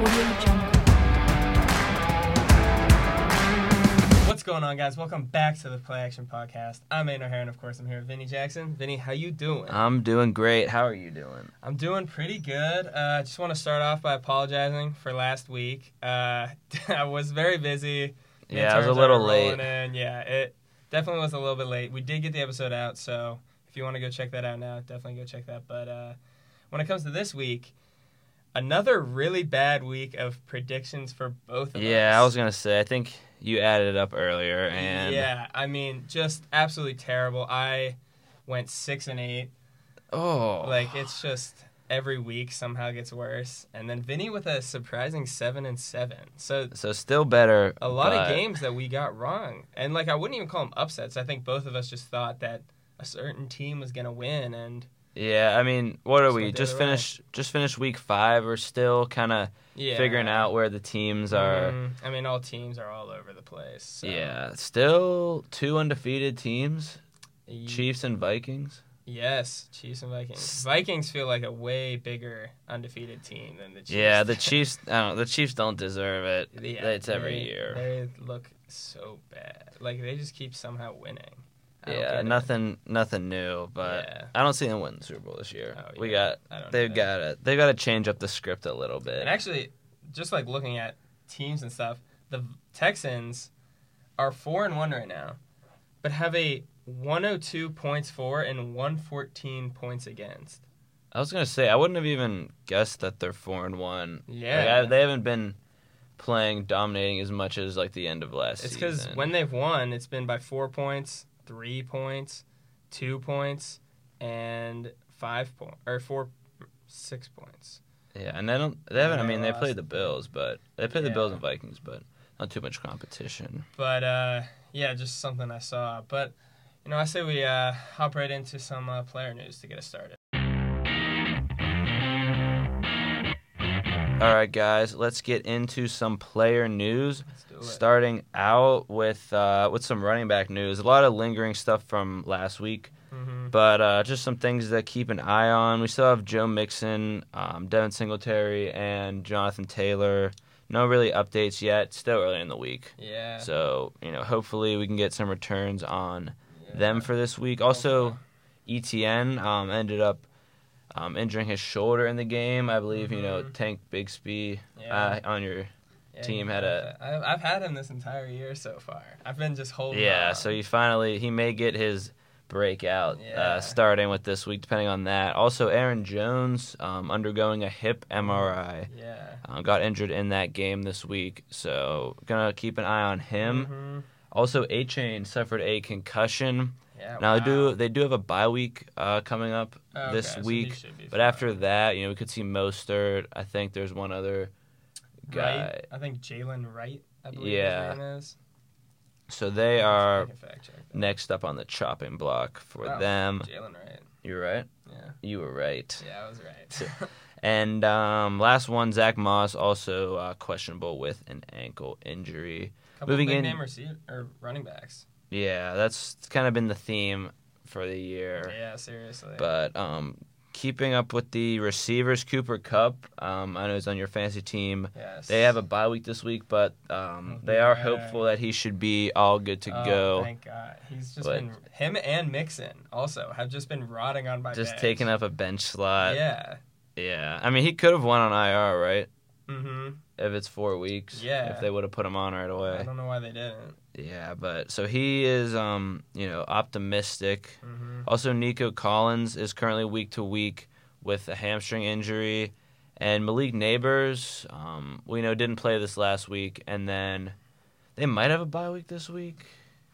AudioJungle. What's going on, guys? Welcome back to the Play Action Podcast. I'm Aiden O'Hare, and of course, I'm here with Vinny Jackson. Vinny, how you doing? I'm doing great. How are you doing? I'm doing pretty good. I just want to start off by apologizing for last week. I was very busy. Yeah, I was a Midterms little are late. rolling in. Yeah, it definitely was a little bit late. We did get the episode out, so if you want to go check that out now, definitely go check that. But when it comes to this week, another really bad week of predictions for both of us. Yeah, I was going to say, I think you added it up earlier. And Yeah, I mean, just absolutely terrible. I went 6-8. Oh. Like, it's just every week somehow gets worse. And then Vinny with a surprising 7-7. So still better. a lot of but- games that we got wrong. And, like, I wouldn't even call them upsets. I think both of us just thought that a certain team was going to win. And Yeah, I mean, what are Just we? went the Just other way. finished week 5. We're still kind of yeah. figuring out where the teams are. I mean, all teams are all over the place. So. Yeah, still 2 undefeated teams, Chiefs and Vikings. Yes, Chiefs and Vikings. Vikings feel like a way bigger undefeated team than the Chiefs. Yeah, the Chiefs. I don't know, the Chiefs don't deserve it. Yeah, It's every year. They look so bad. Like, they just keep somehow winning. I don't Yeah, get it. nothing new, but Yeah. I don't see them winning the Super Bowl this year. Oh, We yeah. got I don't they've know. got to change up the script a little bit. And actually, just like looking at teams and stuff, the Texans are 4-1 right now, but have a 102 points for and 114 points against. I was gonna say I wouldn't have even guessed that they're 4-1. Yeah. Like, they haven't been playing dominating as much as like the end of last It's season. because when they've won, it's been by 4 points, 3 points, 2 points, and 5 points or 6 points. and they haven't. I they mean, they lost. played the Bills, but they played the Yeah. Bills and Vikings, but not too much competition. But yeah, just something I saw. But I say we hop right into some player news to get us started. All right, guys, let's get into some player news. Let's do it. Starting out with some running back news. A lot of lingering stuff from last week, Mm-hmm. but just some things to keep an eye on. We still have Joe Mixon, Devin Singletary, and Jonathan Taylor. No really updates yet. Still early in the week. Yeah. So, hopefully we can get some returns on them for this week. Also, ETN ended up injuring his shoulder in the game. I believe, Tank Bigsby Yeah. on your team had I've had him this entire year so far. I've been just holding Yeah, on. so he may get his breakout Yeah. starting with this week, depending on that. Also, Aaron Jones undergoing a hip MRI. Yeah. Got injured in that game this week, so gonna keep an eye on him. Mm-hmm. Also, A-Chain suffered a concussion. Yeah. Now wow. they do have a bye week coming up Okay, this so he week, should be but fine. after that, we could see Mostert. I think there's one other guy. Wright, I think Jalen Wright, I believe Yeah. his name is. So they I are can fact check that. next up on the chopping block for Oh, them. Jalen Wright. You're right. Yeah. You were right. Yeah, I was right. And last one, Zach Moss, also questionable with an ankle injury. Couple Moving big in- name or running backs. Yeah, that's kind of been the theme for the year. Yeah, seriously. But keeping up with the receivers, Cooper Kupp, I know he's on your fantasy team. yes. They have a bye week this week, but they are Yeah. hopeful that he should be all good to Oh, go. thank God. He's just But- been him and Mixon also have just been rotting on my Just bench. taking up a bench slot. Yeah. Yeah. I mean, he could have won on IR, right? Mm-hmm. If it's 4 weeks. Yeah. If they would have put him on right away. I don't know why they didn't. Yeah, but so he is, optimistic. Mm-hmm. Also, Nico Collins is currently week to week with a hamstring injury, and Malik Neighbors, we know didn't play this last week, and then they might have a bye week this week.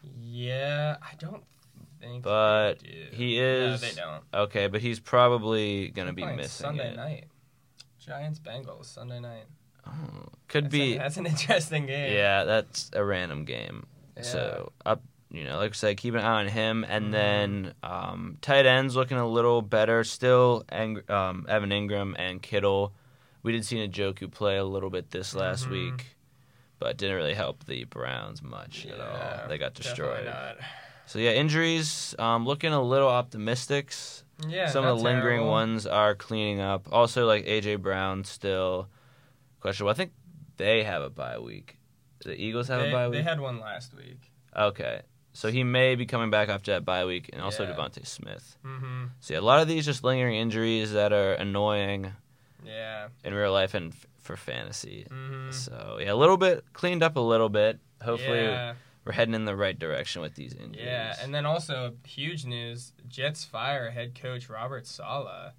Yeah, I don't think But they do. he is- No, they don't. Okay, but he's probably gonna They're be playing missing Sunday it. night. Giants Bengals Sunday night. Oh, could be. That's an interesting game. Yeah, that's a random game. Yeah. So like I said, keep an eye on him, and Mhm. then tight ends looking a little better. Still, Evan Ingram and Kittle. We did see Njoku play a little bit this last Mhm. week, but didn't really help the Browns much at all. They got destroyed. Definitely So yeah, injuries. Looking a little optimistic. not. Yeah, Some of not the lingering terrible. ones are cleaning up. Also, like AJ Brown still questionable. I think they have a bye week. The Eagles have a bye week? They had one last week. Okay. So he may be coming back after that bye week, and also Yeah. Devontae Smith. Mm-hmm. So yeah, a lot of these just lingering injuries that are annoying Yeah. in real life and for fantasy. Mm-hmm. So yeah, a little bit cleaned up a little bit. Hopefully Yeah. we're heading in the right direction with these injuries. Yeah, and then also huge news: Jets fire head coach Robert Saleh.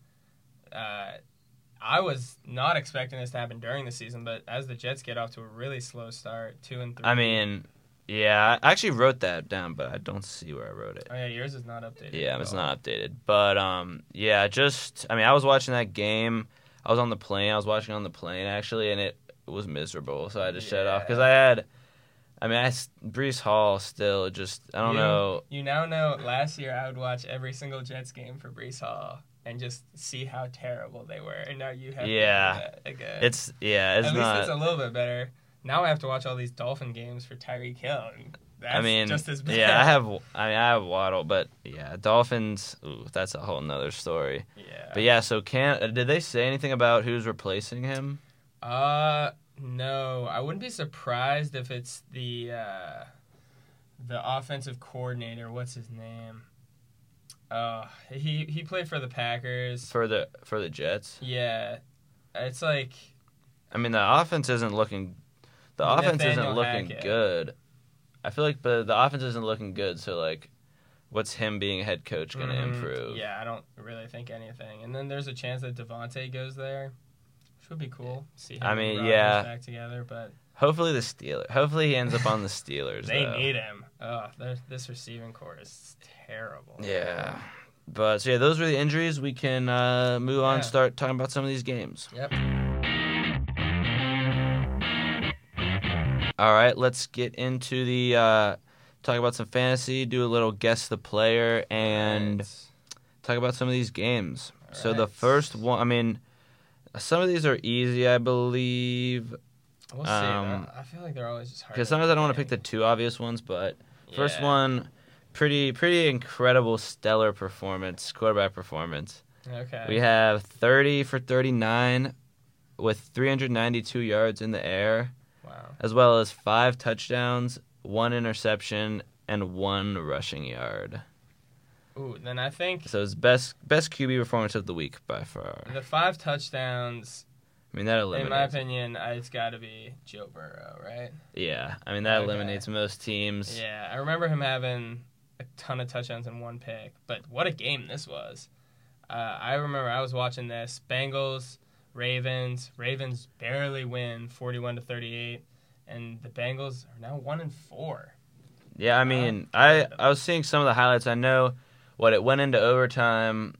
I was not expecting this to happen during the season, but as the Jets get off to a really slow start, 2-3. I mean, yeah, I actually wrote that down, but I don't see where I wrote it. Oh yeah, yours is not updated. Yeah, at it's all. not updated. But yeah, I was watching that game. I was on the plane. I was watching on the plane actually, and it was miserable. So I just shut it off because Brees Hall still just I don't know. You now know. Last year, I would watch every single Jets game for Brees Hall and just see how terrible they were. And now you have to do that again. It's At not. least it's a little bit better. Now I have to watch all these Dolphin games for Tyreek Hill. And that's just as bad. Yeah, I have Waddle, but yeah, Dolphins. Ooh, that's a whole nother story. Yeah. But yeah, so did they say anything about who's replacing him? No, I wouldn't be surprised if it's the offensive coordinator. What's his name? He played for the Packers. For the Jets. Yeah, it's like I mean, the offense isn't looking. The offense isn't Nathaniel looking Hackett. good. I feel like, but the offense isn't looking good. So like, what's him being a head coach going to improve? Yeah, I don't really think anything. And then there's a chance that Devontae goes there, which would be cool. See him and Rodgers back together, but Hopefully the Steelers. Hopefully he ends up on the Steelers. they though. need him. This receiving core is terrible. Yeah. But so yeah, those were the injuries. We can move on and start talking about some of these games. Yep. All right, let's get into the talk about some fantasy, do a little guess the player, and talk about some of these games. So the first one, I mean, some of these are easy, I believe. We'll see. I feel like they're always just hard. Because sometimes I don't want to pick the two obvious ones, but first one, pretty incredible, stellar performance, quarterback performance. Okay. We have 30 for 39 with 392 yards in the air. Wow. As well as 5 touchdowns, 1 interception, and 1 rushing yard. Ooh, then I think So it's best QB performance of the week by far. the 5 touchdowns, I mean, that eliminates. in my opinion, it's got to be Joe Burrow, right? Yeah, I mean, that Okay. eliminates most teams. Yeah, I remember him having a ton of touchdowns in one pick, but what a game this was. I remember I was watching this. Bengals, Ravens. Ravens barely win 41-38, and the Bengals are now 1-4. Yeah, I mean, I was seeing some of the highlights. I know it went into overtime.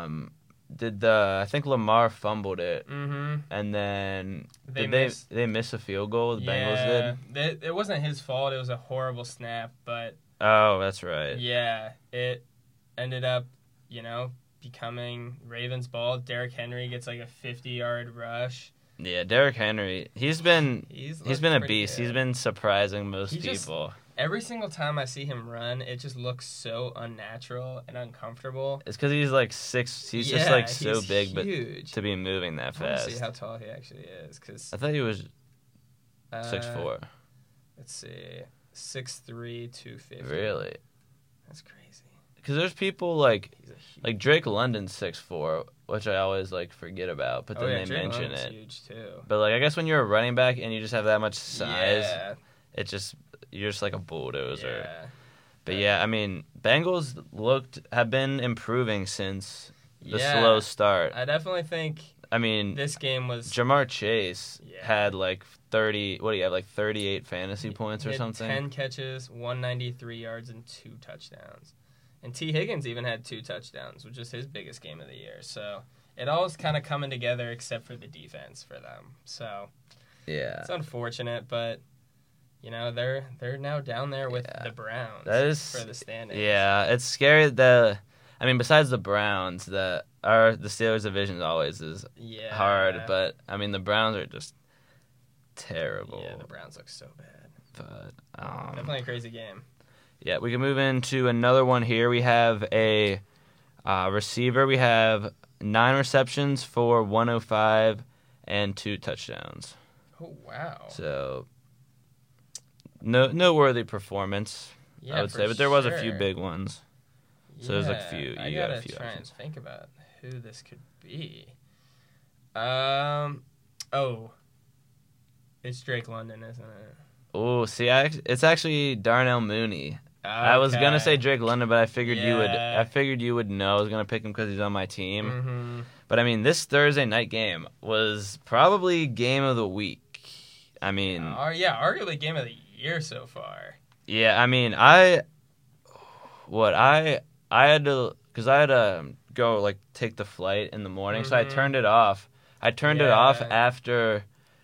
I think Lamar fumbled it, and then they miss a field goal? The Bengals did. It wasn't his fault. It was a horrible snap, but Oh, that's right. yeah, it ended up, becoming Ravens' ball. Derrick Henry gets like a 50-yard rush. Yeah, Derrick Henry. He's been a beast. Good. He's been surprising most people. Every single time I see him run, it just looks so unnatural and uncomfortable. It's because he's like 6. He's just like so big, huge. but to be moving that I want to fast. see how tall he actually is. Cause, I thought he was 6'4". Let's see, 6'3", 250. Really? That's crazy. Because there's people like He's a huge. like Drake London's 6'4", which I always like forget about, but then they Drake mention London's it. Huge too. But like I guess when you're a running back and you just have that much size, Yeah. you're just like a bulldozer. Yeah. But yeah, I mean, Bengals have been improving since the slow start. I definitely think I mean, this game was Jamar Chase Yeah. had like 30. What do you have? Like 38 fantasy points or He had something. 10 catches, 193 yards, and 2 touchdowns. And T. Higgins even had 2 touchdowns, which is his biggest game of the year. So it all is kind of coming together except for the defense for them. So Yeah, it's unfortunate, but they're now down there with the Browns for the standings. Yeah, it's scary. Besides the Browns, the Steelers division always is hard, but I mean the Browns are just terrible. Yeah, the Browns look so bad. But Definitely a crazy game. yeah, we can move into another one here. We have a receiver. We have 9 receptions for 105 and 2 touchdowns. Oh, wow. So, noteworthy performance, Yeah, I would for say. But there was a few sure. big ones. So there's like a few. I You got gotta a few try options. and think about who this could be. Oh, it's Drake London, isn't it? Oh, see, it's actually Darnell Mooney. I was gonna say Drake London, but I figured you would. Yeah. I figured you would know. I was gonna pick him because he's on my team. Mm-hmm. But I mean, this Thursday night game was probably game of the week. I mean, arguably game of the year so far. yeah. I mean, I had to because I had to go like take the flight in the morning, so I turned it off. I turned it off after,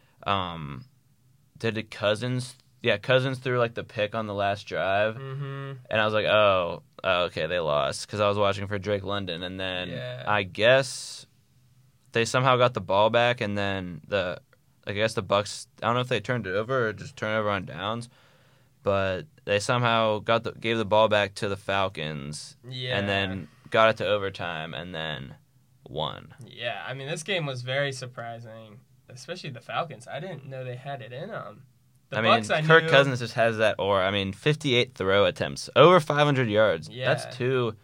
did Cousins? Yeah, Cousins threw like the pick on the last drive, and I was like, oh, okay, they lost because I was watching for Drake London, and then I guess they somehow got the ball back, and then I guess the Bucks. I don't know if they turned it over or just turned it over on downs, but they somehow gave the ball back to the Falcons, and then got it to overtime, and then won. Yeah, I mean this game was very surprising, especially the Falcons. I didn't know they had it in them. Kirk Cousins just has that aura. I mean, 58 throw attempts, over 500 yards. Yeah. That's two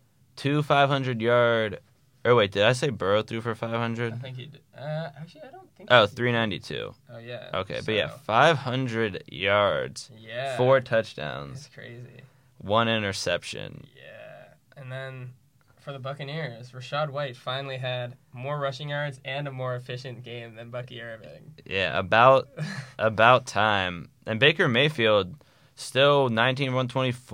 500-yard. Or wait, did I say Burrow threw for 500? I think he did. Actually, I don't think. 392. Oh yeah. Okay, but yeah, 500 yards. Yeah. 4 touchdowns. It's crazy. 1 interception. Yeah, and then for the Buccaneers, Rachaad White finally had more rushing yards and a more efficient game than Bucky Irving. Yeah, about time. And Baker Mayfield still 19 for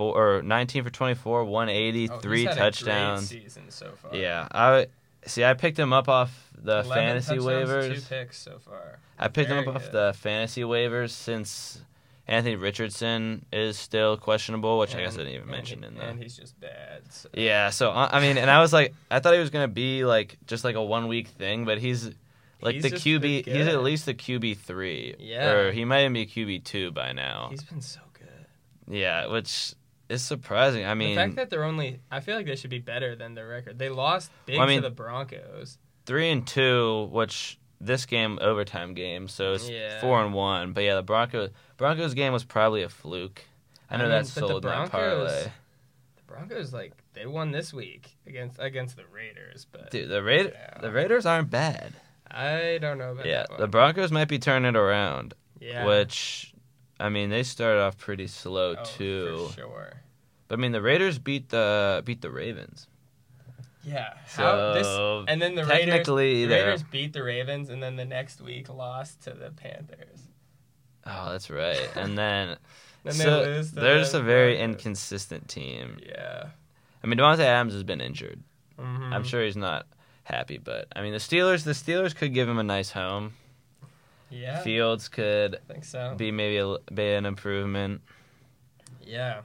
24, 180, 3 touchdowns. Great season so far. Yeah, I picked him up off the 11 fantasy waivers. 2 picks so far. I picked him Very up off good. the fantasy waivers since Anthony Richardson is still questionable, which I guess I didn't even mention in there. And he's just bad. So. Yeah, so I mean, and I was like, I thought he was gonna be like just like a 1 week thing, but he's like the just QB. been He's good. at least the QB3. Yeah. Or he might even be QB2 by now. He's been so good. Yeah, which is surprising. I mean, the fact that they're I feel like they should be better than their record. They lost big to the Broncos. 3-2, which this game overtime game, so it's 4-1. But yeah, the Broncos game was probably a fluke. I know that sold my parlay. The Broncos they won this week against the Raiders, but dude, the Raiders aren't bad. I don't know about that one. The Broncos might be turning it around. Yeah, which I mean they started off pretty slow too. For sure. But I mean the Raiders beat the Ravens. Yeah. And then the Raiders beat the Ravens, and then the next week lost to the Panthers. Oh, that's right. And then, they lose to they're just a very Broncos. inconsistent team. Yeah. I mean, Devontae Adams has been injured. Mm-hmm. I'm sure he's not happy, but I mean, the Steelers could give him a nice home. Yeah. Fields could I think so. be maybe an improvement. Yeah.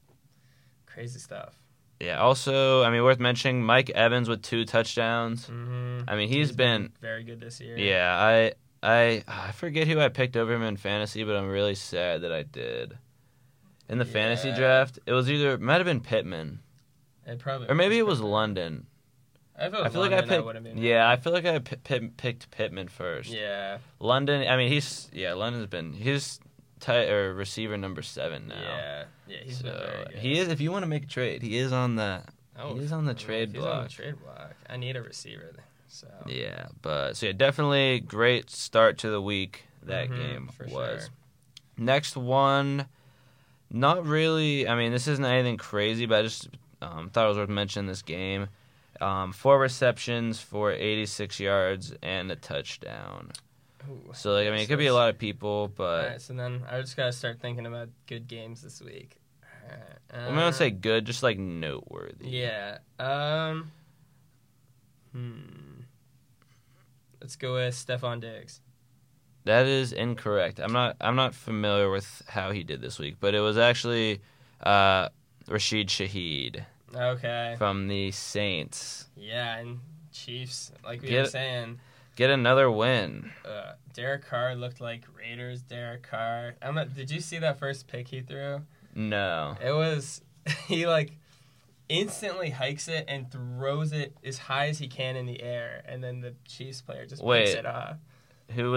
Crazy stuff. Yeah. Also, I mean, worth mentioning, Mike Evans with 2 touchdowns. Mm-hmm. I mean, he's been very good this year. Yeah, I forget who I picked over him in fantasy, but I'm really sad that I did. In the fantasy draft, it might have been Pittman. It probably or maybe it was Pittman. London. I feel like I picked. Yeah, I feel like I picked Pittman first. Yeah. London. I mean, he's receiver number 7 now. Yeah, he's been very good. He is. If you want to make a trade, he is on the. He is on the trade block. He's on the trade block. I need a receiver. So. Yeah, definitely great start to the week. That game was. Sure. Next one, not really. I mean, this isn't anything crazy, but I just thought it was worth mentioning this game. 4 receptions for 86 yards and a touchdown. Ooh, so, it could be a lot of people, but... All right, so then I just got to start thinking about good games this week. I'm going to say good, just, noteworthy. Yeah. Let's go with Stephon Diggs. That is incorrect. I'm not familiar with how he did this week, but it was actually Rashid Shaheed. Okay. From the Saints. Yeah, and Chiefs, like we were saying. Get another win. Derek Carr looked like Raiders Derek Carr. Did you see that first pick he threw? No. It was, he instantly hikes it and throws it as high as he can in the air, and then the Chiefs player just picks it off. Who was it?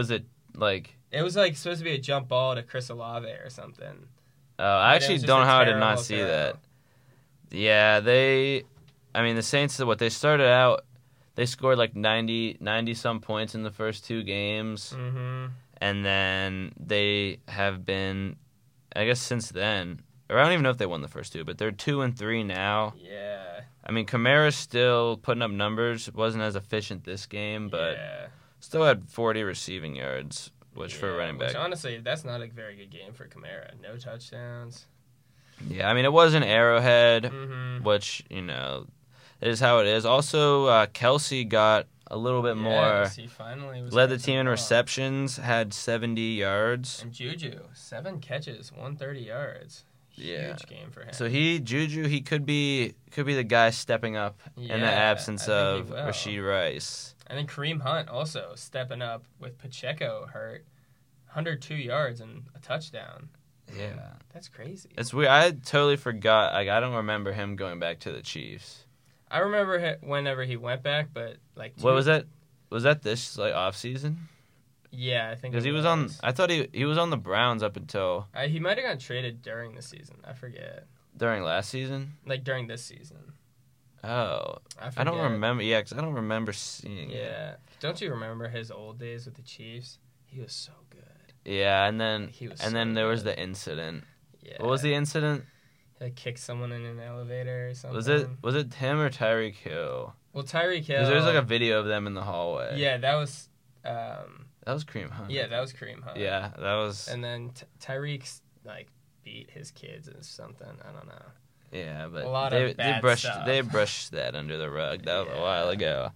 like. It was like supposed to be a jump ball to Chris Olave or something. I actually just don't know a how I did terrible not see throw. that. Yeah, the Saints, they started out, they scored like 90 some points in the first 2 games. Mm-hmm. And then they have been, I guess since then, or I don't even know if they won the first 2, but they're 2-3 now. Yeah. I mean, Kamara's still putting up numbers. Wasn't as efficient this game, but still had 40 receiving yards, which for a running back. Which honestly, that's not a very good game for Kamara. No touchdowns. Yeah, I mean, it was an Arrowhead, Mm-hmm. which, it is how it is. Also, Kelsey got a little bit more. He finally was Led the catching team in ball. receptions, had 70 yards. And Juju, 7 catches, 130 yards. Yeah. Huge game for him. So Juju, he could be the guy stepping up in the absence of will. Rashid Rice. And then Kareem Hunt also stepping up with Pacheco hurt. 102 yards and a touchdown. Yeah. That's crazy. It's weird. I totally forgot. Like, I don't remember him going back to the Chiefs. I remember whenever he went back, but like... What was that? Was that this, off season? Yeah, I think Because he was on... I thought he was on the Browns up until... He might have gotten traded during the season. I forget. During last season? Like, during this season. Oh. I don't remember. Yeah, because I don't remember seeing it. Yeah. Don't you remember his old days with the Chiefs? He was so good. Yeah, and then there was good. the incident. Yeah. What was the incident? He kicked someone in an elevator or something. Was it him or Tyreek Hill? Well, Tyreek Hill... Because there's a video of them in the hallway. Yeah, that was... That was Kareem Hunt. Yeah, that was Kareem Hunt. Yeah, that was... And then Tyreek's, beat his kids or something. I don't know. Yeah, but a lot of bad stuff. They brushed that under the rug. That was a while ago.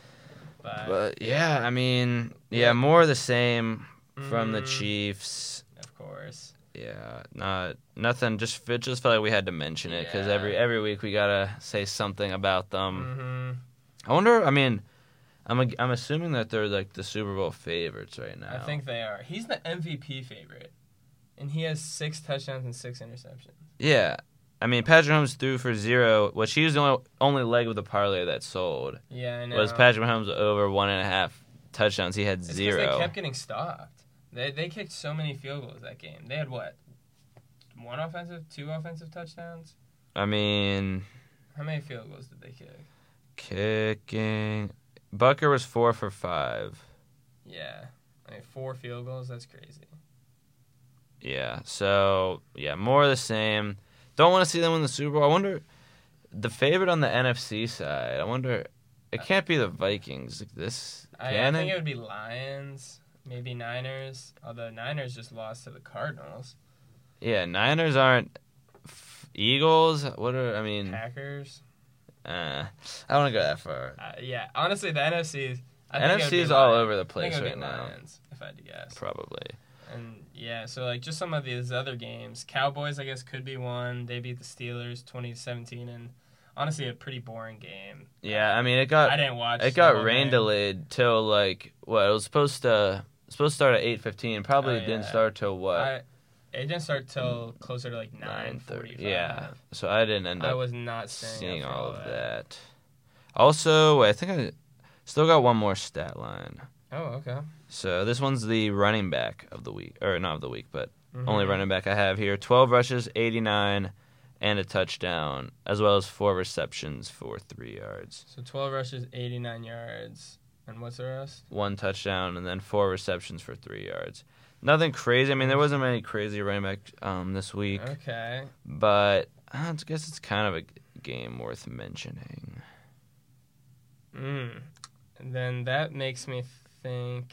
But yeah, I mean, more of the same from the Chiefs. Of course. Yeah, nothing. It just felt like we had to mention it because every week we gotta say something about them. Mm-hmm. I wonder. I mean, I'm assuming that they're the Super Bowl favorites right now. I think they are. He's the MVP favorite, and he has 6 touchdowns and 6 interceptions. Yeah. I mean, Patrick Mahomes threw for 0, which he was the only leg of the parlay that sold. Yeah, I know. Was Patrick Mahomes over 1.5 touchdowns? He had It's 0. They kept getting stopped. They kicked so many field goals that game. They had what? 2 offensive touchdowns? I mean... How many field goals did they kick? Kicking... Bucker was 4 for 5. Yeah. 4 field goals? That's crazy. Yeah, so, more of the same. Don't want to see them win the Super Bowl. I wonder, the favorite on the NFC side, it can't be the Vikings. I think it would be Lions, maybe Niners, although Niners just lost to the Cardinals. Yeah, Niners aren't Eagles. Packers. I don't want to go that far. Yeah, honestly, the NFC. NFC is all over the place right right now. Lions, if I had to guess. Probably. And yeah, so just some of these other games. Cowboys, I guess, could be one. They beat the Steelers 20-17, and honestly, a pretty boring game. Yeah, I mean, I didn't watch. It got rain delayed till it was supposed to start at 8:15. Probably didn't start till what? It didn't start till closer to 9:45. Yeah, so I didn't end up. I was not seeing all of that. Also, I think I still got one more stat line. Oh, okay. So this one's the running back of the week, or not of the week, but only running back I have here. 12 rushes, 89, and a touchdown, as well as 4 receptions for 3 yards. So 12 rushes, 89 yards, and what's the rest? 1 touchdown, and then 4 receptions for 3 yards. Nothing crazy. I mean, there wasn't many crazy running back this week. Okay. But I guess it's kind of a game worth mentioning. And then that makes me think...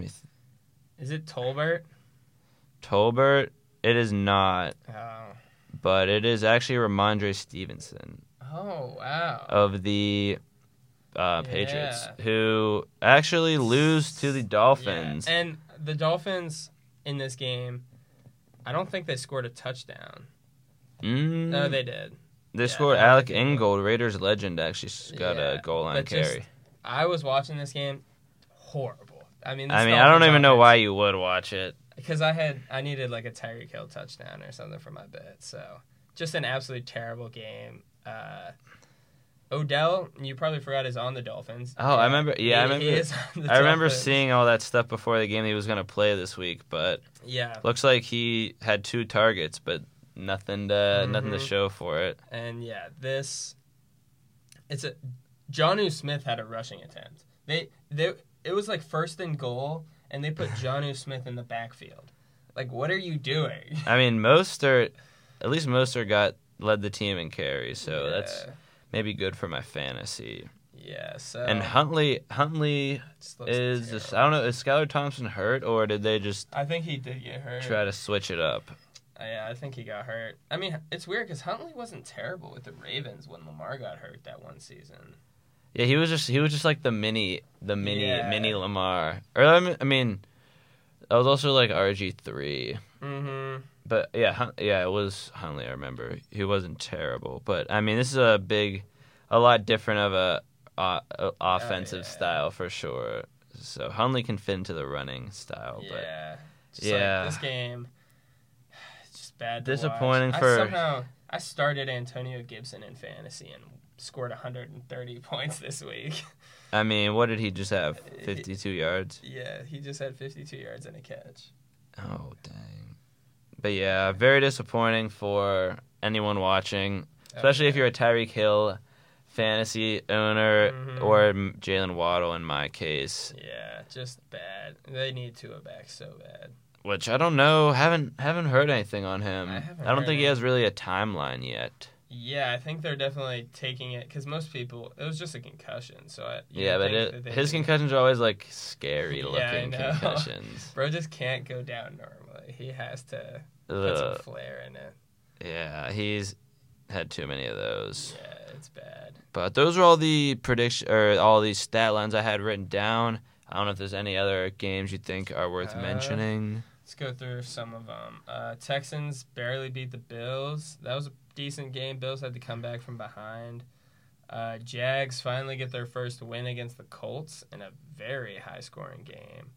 Is it Tolbert? Tolbert? It is not. Oh. But it is actually Ramondre Stevenson. Oh, wow. Of the Patriots, who actually lose to the Dolphins. Yeah. And the Dolphins in this game, I don't think they scored a touchdown. No, they did. They scored. Alec Ingold, Raiders legend, actually got a goal line carry. I was watching this game. Horrible. I mean, I don't even know why you would watch it. Because I needed a Tyreek Hill touchdown or something for my bet. So just an absolutely terrible game. Odell, you probably forgot, is on the Dolphins. Oh, I remember. Yeah, I remember. He is on the I remember Dolphins. seeing all that stuff before the game he was going to play this week, but Yeah. looks like he had 2 targets, but nothing to show for it. And yeah, Jonnu Smith had a rushing attempt. It was like 1st and goal, and they put Jonnu Smith in the backfield. Like, what are you doing? I mean, at least Mostert led the team in carries, so that's maybe good for my fantasy. Yeah, so... And Huntley is... I don't know, is Skylar Thompson hurt, or did they just... I think he did get hurt. Try to switch it up? Yeah, I think he got hurt. I mean, it's weird because Huntley wasn't terrible with the Ravens when Lamar got hurt that one season. Yeah, he was just like the mini Lamar. Or I mean, that was also like RG3. Mm-hmm. But yeah, it was Huntley. I remember he wasn't terrible, but I mean, this is a lot different of a offensive style for sure. So Huntley can fit into the running style, but like this game, it's just bad. Disappointing I started Antonio Gibson in fantasy and scored 130 points this week. I mean, what did he just have? 52 yards? Yeah, he just had 52 yards and a catch. Oh, dang. But yeah, very disappointing for anyone watching, especially if you're a Tyreek Hill fantasy owner or Jalen Waddle in my case. Yeah, just bad. They need Tua back so bad. Which I don't know. Haven't heard anything on him. I don't think he has really a timeline yet. Yeah, I think they're definitely taking it because most people, it was just a concussion. So his concussions are always like scary looking concussions. Bro just can't go down normally. He has to put some flair in it. Yeah, he's had too many of those. Yeah, it's bad. But those are all the all these stat lines I had written down. I don't know if there's any other games you think are worth mentioning. Let's go through some of them. Texans barely beat the Bills. That was a decent game. Bills had to come back from behind. Jags finally get their first win against the Colts in a very high-scoring game.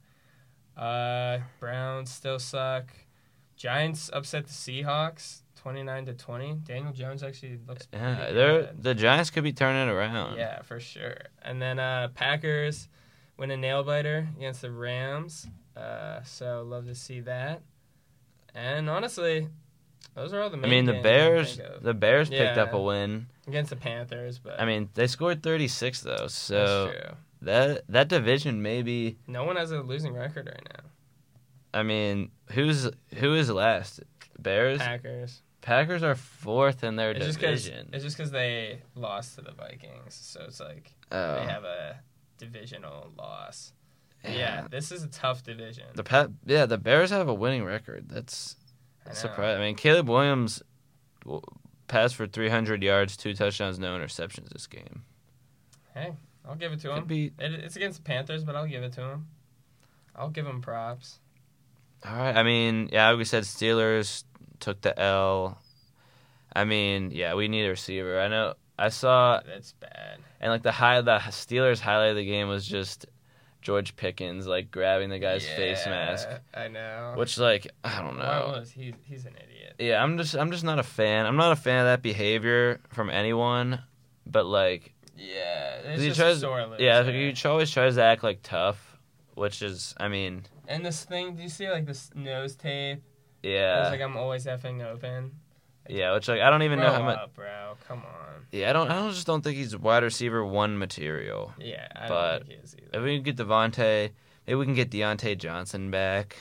Browns still suck. Giants upset the Seahawks 29-20. Daniel Jones actually looks pretty good. The Giants could be turning it around. Yeah, for sure. And then Packers win a nail-biter against the Rams. So love to see that. And honestly, those are all the main games the Bears picked up a win against the Panthers, but I mean, they scored 36 though. So that's true. That division maybe no one has a losing record right now. I mean, who is last? Bears? Packers are 4th in their division. It's just because they lost to the Vikings, so it's like they have a divisional loss. Yeah, this is a tough division. The Bears have a winning record. That's surprising. I mean, Caleb Williams passed for 300 yards, 2 touchdowns, no interceptions this game. Hey, I'll give it to him. It's against the Panthers, but I'll give it to him. I'll give him props. All right. I mean, yeah, we said Steelers took the L. I mean, yeah, we need a receiver. I know. I saw. That's bad. And like the Steelers highlight of the game was just George Pickens like grabbing the guy's face mask. I know. Which like I don't know. He's an idiot. Yeah, I'm just not a fan. I'm not a fan of that behavior from anyone. But like. Yeah, it's just sore loser. Yeah, he always tries to act like tough, which is, I mean. And this thing, do you see like this nose tape? Yeah. It's like I'm always effing open. Yeah, which like I don't even know how much. Grow up, bro. Come on. Yeah, I just don't think he's wide receiver 1 material. Yeah, I don't think he is either. If we can get Devontae, maybe we can get Deontay Johnson back.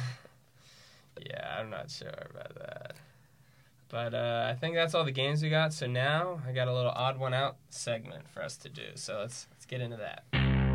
Yeah, I'm not sure about that. But I think that's all the games we got. So now I got a little odd one out segment for us to do. So let's get into that.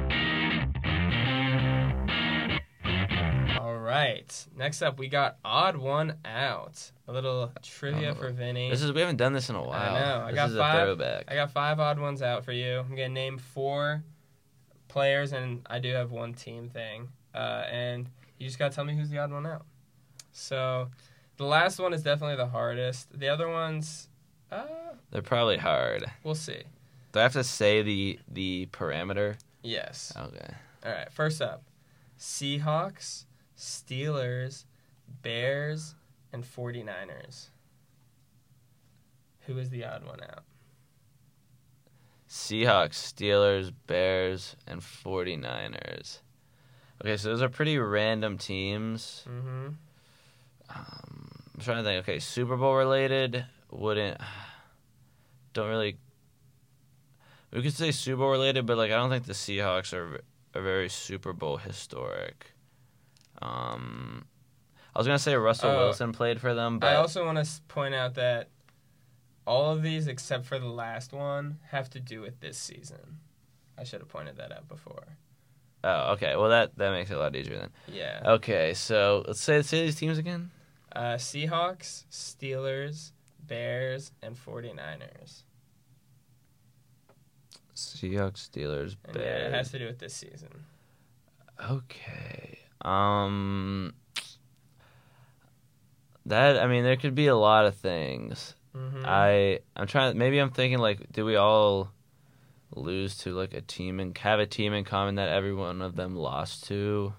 All right. Next up, we got odd one out. A little trivia for Vinny. We haven't done this in a while. I know. This is a throwback. I got 5 odd ones out for you. I'm gonna name 4 players, and I do have 1 team thing. And you just gotta tell me who's the odd one out. So the last one is definitely the hardest. The other ones, they're probably hard. We'll see. Do I have to say the parameter? Yes. Okay. All right. First up, Seahawks, Steelers, Bears, and 49ers. Who is the odd one out? Seahawks, Steelers, Bears, and 49ers. Okay, so those are pretty random teams. Mm-hmm. I'm trying to think. Okay, Super Bowl related don't really. We could say Super Bowl related, but like I don't think the Seahawks are very Super Bowl historic. I was gonna say Russell Wilson played for them, but I also want to point out that all of these, except for the last one, have to do with this season. I should have pointed that out before. Oh, okay. Well, that makes it a lot easier then. Yeah. Okay, so let's say these teams again. Seahawks, Steelers, Bears, and 49ers. Seahawks, Steelers, And Bears. yeah, it has to do with this season. Okay. There could be a lot of things. Mm-hmm. I'm trying. Maybe I'm thinking like, did we all lose to like have a team in common that every one of them lost to?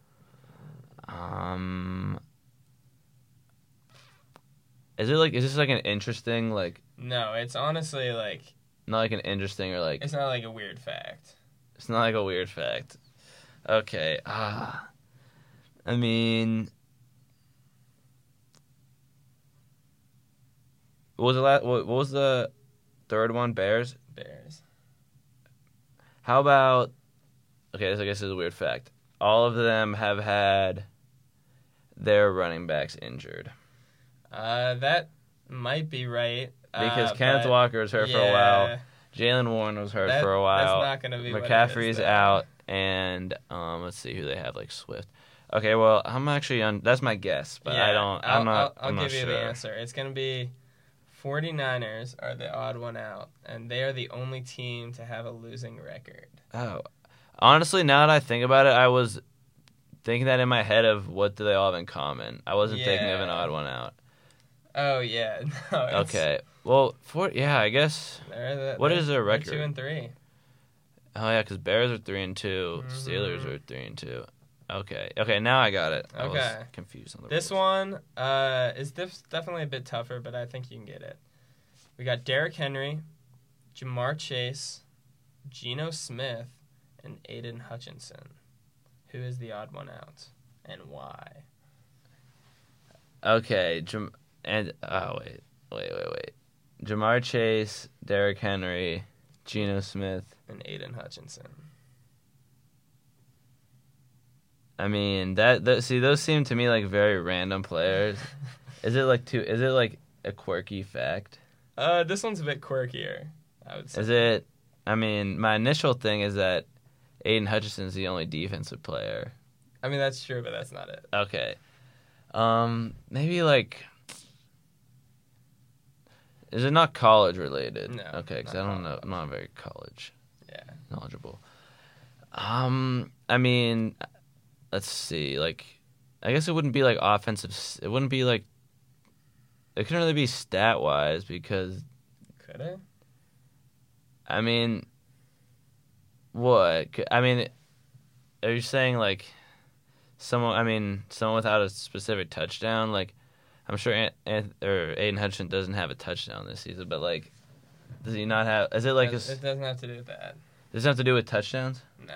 Is this like an interesting like? No, it's honestly like Not like an interesting or like. it's not like a weird fact. It's not like a weird fact. Okay. I mean, what was the third one? Bears. Bears. How about? Okay, this I guess is a weird fact. All of them have had their running backs injured. That might be right. Because Kenneth Walker was hurt for a while. Jalen Warren was hurt for a while. That's not going to be McCaffrey's out, and let's see who they have, like Swift. Okay, well, I'm actually on. That's my guess, but yeah, I'll give you sure. the answer. It's going to be 49ers are the odd one out, and they are the only team to have a losing record. Oh, honestly, now that I think about it, I was thinking that in my head of what do they all have in common. I wasn't thinking of an odd one out. Oh yeah. No, okay. Well, I guess. What is their record? 2-3. Oh yeah, because Bears are 3-2. Mm-hmm. Steelers are 3-2. Okay. Now I got it. I was confused on the This rules. one is definitely a bit tougher, but I think you can get it. We got Derrick Henry, Jamar Chase, Geno Smith, and Aiden Hutchinson. Who is the odd one out, and why? Okay, wait. Jamar Chase, Derrick Henry, Geno Smith, and Aiden Hutchinson. I mean those seem to me like very random players. Is it like a quirky fact? This one's a bit quirkier, I would say. Is it? I mean, my initial thing is that Aiden Hutchinson's the only defensive player. I mean, that's true, but that's not it. Okay. Maybe like. Is it not college related? No. Okay, because I don't know. I'm not very college. Knowledgeable. I mean, let's see. Like, I guess it wouldn't be like offensive. It wouldn't be like. It couldn't really be stat wise because. Could it? I mean. What? I mean, are you saying like. Someone without a specific touchdown, like. I'm sure Aiden Hutchinson doesn't have a touchdown this season, but like, does he not have? Is it like it doesn't have to do with that. Does it have to do with touchdowns? No.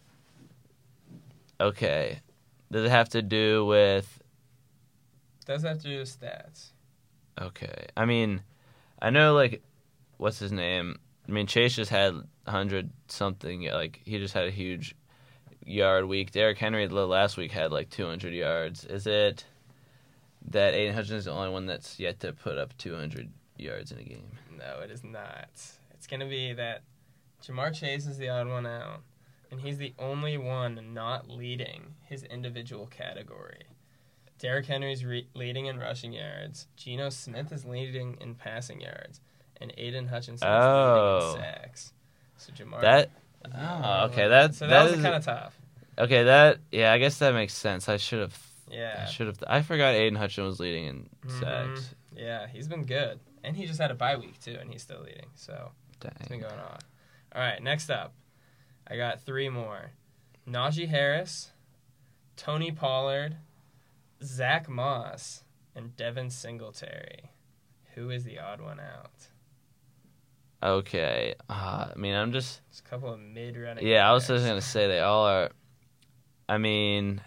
Okay. Does it have to do with? It doesn't have to do with stats. Okay. I mean, I know like, what's his name? I mean, Chase just had 100 something. Like he just had a huge yard week. Derrick Henry last week had like 200 yards. Is it? That Aiden Hutchinson is the only one that's yet to put up 200 yards in a game. No, it is not. It's going to be that Jamar Chase is the odd one out, and he's the only one not leading his individual category. Derrick Henry's leading in rushing yards. Geno Smith is leading in passing yards, and Aiden Hutchinson is leading in sacks. So Jamar. Okay. That was kind of tough. Okay, I guess that makes sense. I should have. Yeah. I forgot Aiden Hutchinson was leading in sacks. Yeah, he's been good. And he just had a bye week, too, and he's still leading. So, It's been going on. All right, next up. I got 3 more. Najee Harris, Tony Pollard, Zach Moss, and Devin Singletary. Who is the odd one out? Okay. I mean, I'm just... There's a couple of mid-running Yeah, I was backs. just going to say they all are... I mean...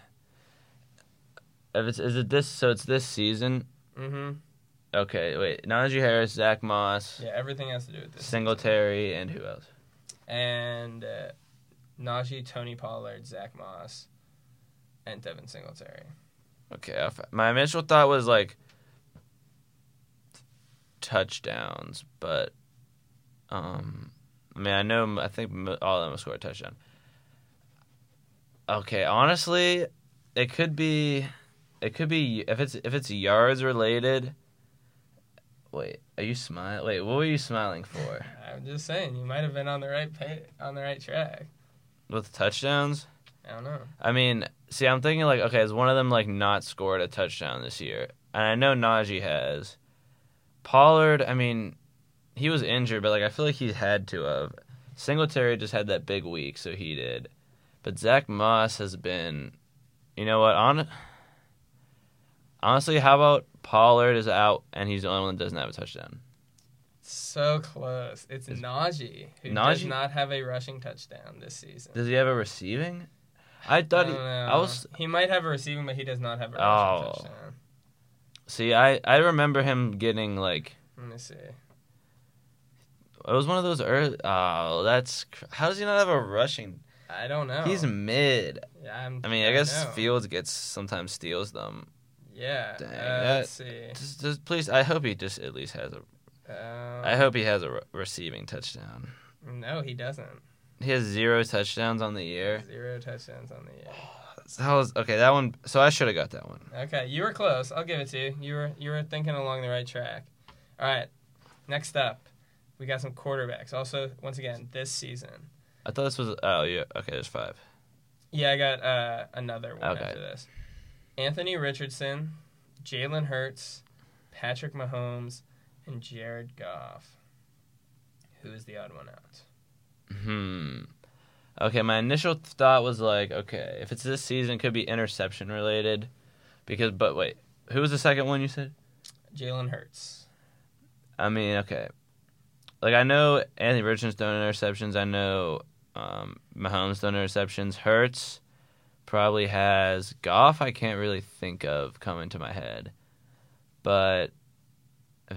Is it this... So it's this season? Mm-hmm. Okay, wait. Najee Harris, Zach Moss, Yeah, everything has to do with this. Singletary, and who else? And Najee, Tony Pollard, Zach Moss, and Devin Singletary. Okay, my initial thought was like touchdowns, but I mean, I think all of them will score a touchdown. Okay, honestly, it could be if it's yards related. Wait, are you smiling? Wait, what were you smiling for? I'm just saying, you might have been on the right track. With touchdowns? I don't know. I mean, see, I'm thinking like, okay, has one of them like not scored a touchdown this year? And I know Najee has. Pollard, I mean, he was injured, but like I feel like he had to have. Singletary just had that big week, so he did. But Zach Moss has been, you know what? Honestly, how about Pollard is out and he's the only one that doesn't have a touchdown? So close. It's Najee, who does not have a rushing touchdown this season. Does he have a receiving? I thought he might have a receiving, but he does not have a rushing touchdown. See, I remember him getting like. Let me see. It was one of those early. Oh, that's how does he not have a rushing? I don't know. He's mid. Yeah, I guess Fields sometimes steals them. Yeah. Dang, let's see. Just please. I hope he just at least has a. I hope he has a receiving touchdown. No, he doesn't. He has 0 touchdowns on the year. 0 touchdowns on the year. Okay, that one. So I should have got that one. Okay, you were close. I'll give it to you. You were thinking along the right track. All right. Next up, we got some quarterbacks. Also, once again, this season. I thought this was. Oh yeah. Okay, there's 5. Yeah, I got another one after this. Anthony Richardson, Jalen Hurts, Patrick Mahomes, and Jared Goff. Who is the odd one out? Okay, my initial thought was like, okay, if it's this season, it could be interception related. But wait, who was the second one you said? Jalen Hurts. I mean, okay. Like, I know Anthony Richardson's done interceptions. I know Mahomes done interceptions. Hurts probably has. Goff, I can't really think of coming to my head. But if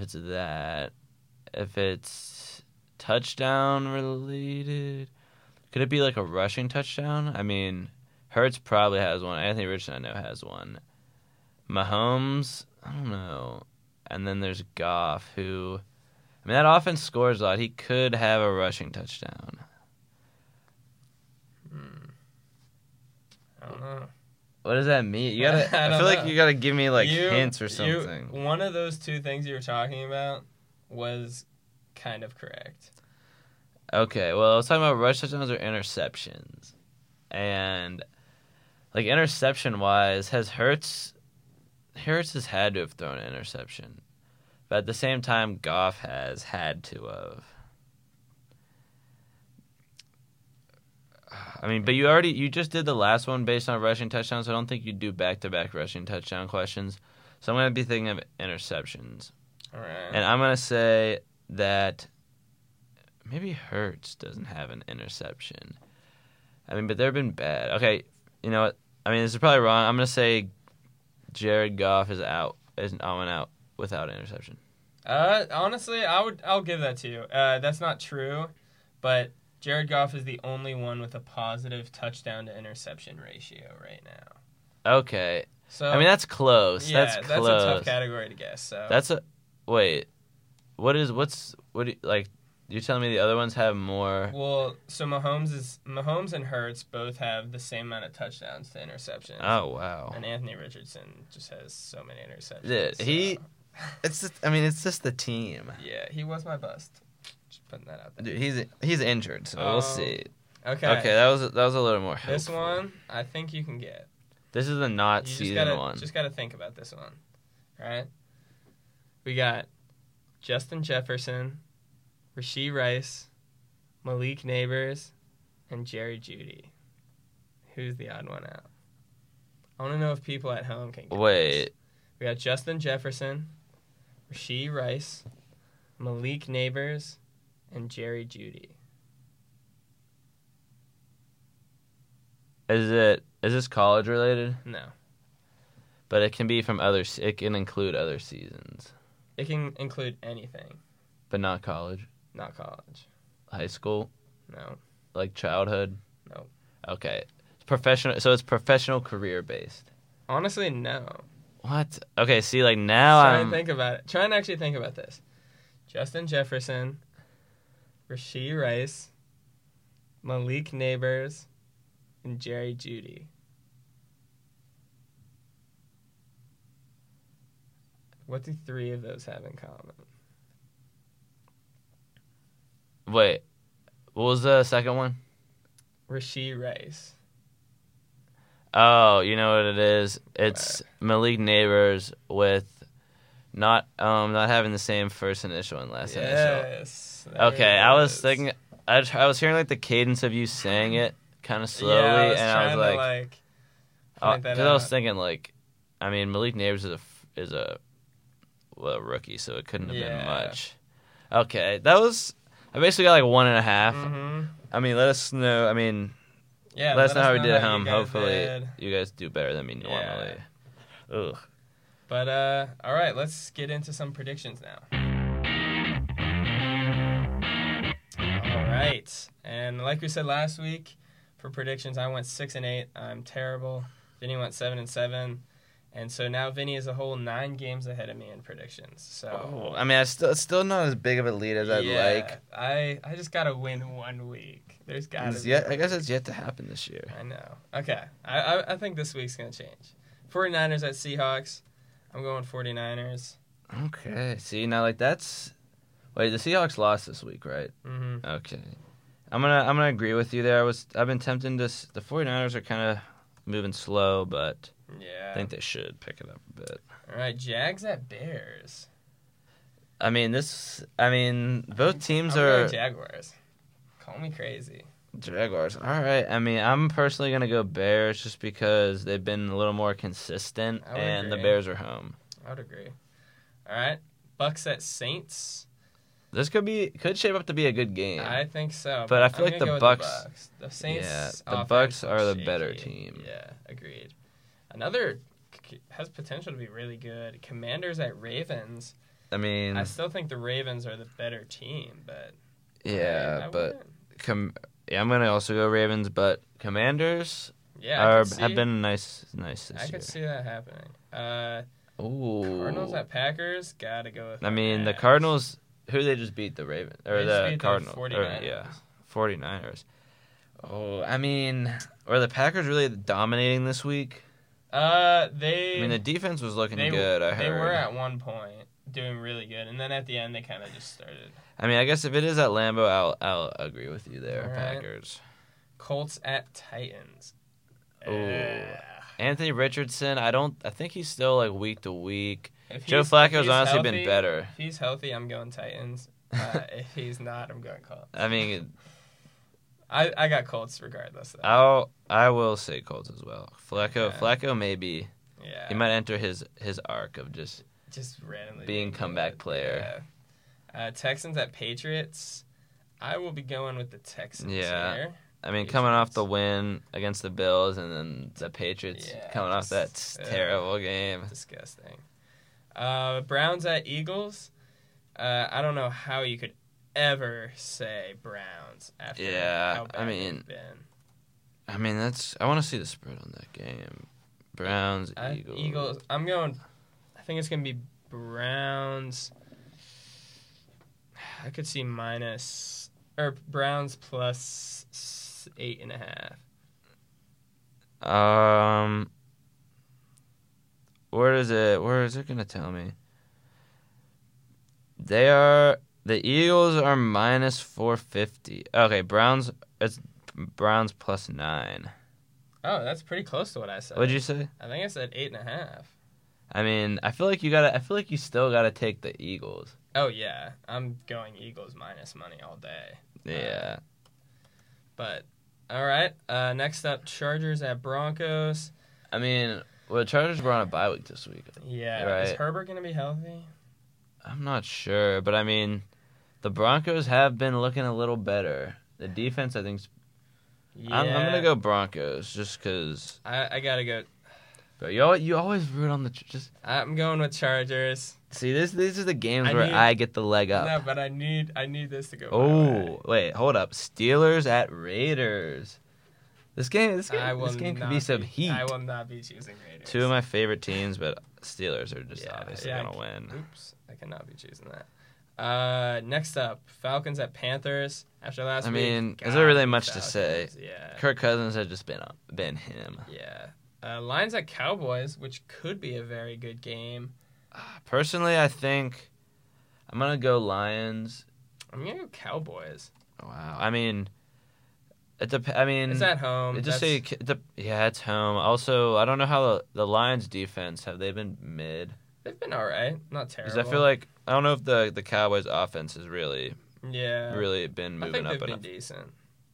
it's touchdown related, could it be like a rushing touchdown? I mean, Hurts probably has one. Anthony Richardson, I know, has one. Mahomes, I don't know. And then there's Goff, who, I mean, that offense scores a lot. He could have a rushing touchdown. I don't know. What does that mean? You gotta. I feel like you gotta give me like hints or something. One of those two things you were talking about was kind of correct. Okay, well, I was talking about rush touchdowns or interceptions, and like interception-wise, Hurts has had to have thrown an interception, but at the same time, Goff has had to have. I mean, but you just did the last one based on rushing touchdowns. So I don't think you'd do back-to-back rushing touchdown questions. So I'm gonna be thinking of interceptions. All right. And I'm gonna say that maybe Hurts doesn't have an interception. I mean, but they've been bad. Okay, you know what? I mean, this is probably wrong. I'm gonna say Jared Goff is out without an interception. Honestly, I'll give that to you. That's not true, but Jared Goff is the only one with a positive touchdown to interception ratio right now. Okay. So I mean, that's close. Yeah, that's a tough category to guess. So wait. You're telling me the other ones have more? Well, so Mahomes and Hurts both have the same amount of touchdowns to interceptions. Oh wow. And Anthony Richardson just has so many interceptions. Yeah, it's just the team. Yeah, he was my bust. Just putting that out there. Dude, he's injured, so we'll see. Okay. Okay, that was a little more helpful. This one, I think you can get. This is the not season one. Just gotta think about this one. All right. We got Justin Jefferson, Rashee Rice, Malik Neighbors, and Jerry Jeudy. Who's the odd one out? I want to know if people at home can get this. We got Justin Jefferson, Rashee Rice, Malik Neighbors, and Jerry Jeudy. Is this college related? No. But it can be from it can include other seasons. It can include anything. But not college? Not college. High school? No. Like childhood? No. Okay. It's professional, so it's professional career based. Honestly, no. What? Okay, see, like now Try and think about it. Try and actually think about this. Justin Jefferson, Rashee Rice, Malik Neighbors, and Jerry Jeudy. What do 3 of those have in common? Wait, what was the second one? Rashee Rice. Oh, you know what it is? It's Malik Neighbors with not having the same first initial and last initial. Yes. Okay, I was thinking, I was hearing like the cadence of you saying it kind of slowly, and I was like, because I was thinking like, I mean, Malik Neighbors is a rookie, so it couldn't have been much. Okay, I basically got like 1.5. Mm-hmm. I mean, let us know. I mean, let us know how we did at home. Hopefully, you guys do better than me normally. Yeah. Ugh. But all right, let's get into some predictions now. All right, and like we said last week, for predictions, I went 6-8. I'm terrible. Vinny went 7-7. And so now Vinny is a whole 9 games ahead of me in predictions. So I mean, it's still not as big of a lead as I'd like. I just gotta win 1 week. There's gotta be. I guess it's yet to happen this year. I know. Okay, I think this week's gonna change. 49ers at Seahawks. I'm going 49ers. Okay. See, now like that's. Wait, the Seahawks lost this week, right? Mm-hmm. Okay. I'm gonna agree with you there. I've been tempted to. The 49ers are kind of moving slow, but. Yeah. I think they should pick it up a bit. All right, Jags at Bears. I mean, both teams I'm are going Jaguars. Call me crazy. Jaguars. All right. I mean, I'm personally going to go Bears just because they've been a little more consistent, and the Bears are home. I would agree. All right, Bucks at Saints. This could shape up to be a good game. I think so. But I feel like the Bucks. The Saints. Yeah, the Bucks are the better team. Yeah, agreed. Another has potential to be really good. Commanders at Ravens. I mean, I still think the Ravens are the better team, but yeah, I'm gonna also go Ravens, but Commanders have been nice this year. I could see that happening. Ooh, Cardinals at Packers. Gotta go with. I mean, the Cardinals. Who they just beat? The Ravens or the Cardinals? 49ers. 49ers. Oh, I mean, are the Packers really dominating this week? I mean, the defense was looking good, I heard. They were at one point doing really good, and then at the end, they kind of just started. I mean, I guess if it is at Lambeau, I'll agree with you there, right. Packers. Colts at Titans. Oh, Anthony Richardson, I think he's still, like, week to week. Joe Flacco's honestly been better. If he's healthy, I'm going Titans. If he's not, I'm going Colts. I mean... I got Colts regardless, though. I will say Colts as well. Flacco, Okay. Flacco maybe. Yeah. He might enter his arc of just randomly being comeback player. Yeah. Texans at Patriots. I will be going with the Texans here. I mean, coming off the win against the Bills and then the Patriots coming off that terrible game. Disgusting. Browns at Eagles. I don't know how you could ever say Browns after how bad they've been. I mean, I want to see the spread on that game. Browns, Eagles. I think it's going to be Browns. I could see Browns plus 8.5. Where is it going to tell me? The Eagles are minus 450. Okay, it's Browns plus 9. Oh, that's pretty close to what I said. What'd you say? I think I said 8.5. I mean, I feel like you still gotta take the Eagles. Oh yeah, I'm going Eagles minus money all day. Yeah. But all right, next up, Chargers at Broncos. I mean, the Chargers were on a bye week this week. Yeah. Right? Is Herbert gonna be healthy? I'm not sure, but I mean, The Broncos have been looking a little better. The defense, I think, Yeah. I'm going to go Broncos just because. I gotta go. But you always root on the just. I'm going with Chargers. See, these are the games where I get the leg up. No, but I need this to go. Oh, wait, hold up. Steelers at Raiders. This game could be some heat. I will not be choosing Raiders. Two of my favorite teams, but Steelers are just obviously going to win. Oops, I cannot be choosing that. Next up, Falcons at Panthers. After last week, I mean, is there really much Falcons. to say? Yeah. Kirk Cousins has just been him. Yeah. Lions at Cowboys, which could be a very good game. Personally, I think I'm going to go Lions. I'm going to go Cowboys. Wow. I mean, it's at home. It's home. Also, I don't know how the Lions defense, have they been mid? They've been all right. Not terrible. Because I feel like, I don't know if the Cowboys offense has really been moving up. I think they've been decent.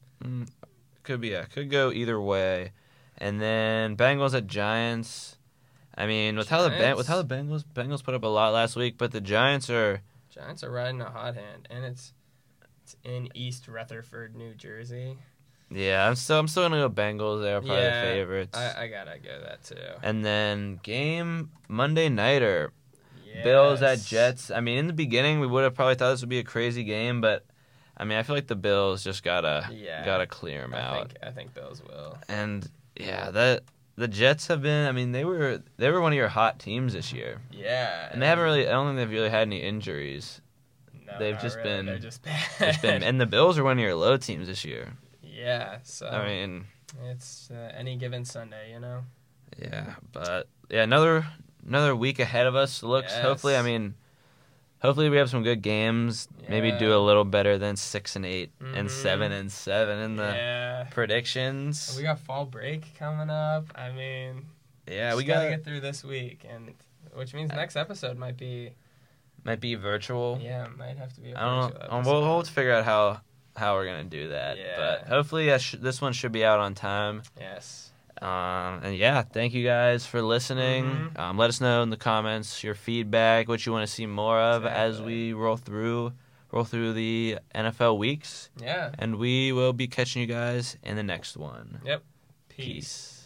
Could be, could go either way. And then Bengals at Giants. I mean, with how the Bengals put up a lot last week, but the Giants are riding a hot hand, and it's in East Rutherford, New Jersey. Yeah, I'm still gonna go Bengals. They're probably the favorites. I gotta go that too. And then game Monday nighter, yes. Bills at Jets. I mean, in the beginning we would have probably thought this would be a crazy game, but I mean, I feel like the Bills just gotta clear them out. I think Bills will. And yeah, the Jets have been. I mean, they were one of your hot teams this year. Yeah, and they haven't really. I don't think they've really had any injuries. No, they've just really. been. They're just bad. And the Bills are one of your low teams this year. Yeah, so I mean, it's any given Sunday, you know. Yeah, but another week ahead of us. Looks hopefully. I mean, hopefully we have some good games. Yeah. Maybe do a little better than 6-8 and 7-7 in the predictions. We got fall break coming up. I mean, we gotta get through this week, and which means next episode might be virtual. Yeah, it might have to be. We'll have to figure out how we're gonna do that. Yeah. But hopefully this one should be out on time. Yes. And thank you guys for listening. Let us know in the comments your feedback, what you want to see more of as we roll through the NFL weeks. Yeah. And we will be catching you guys in the next one. Yep. Peace.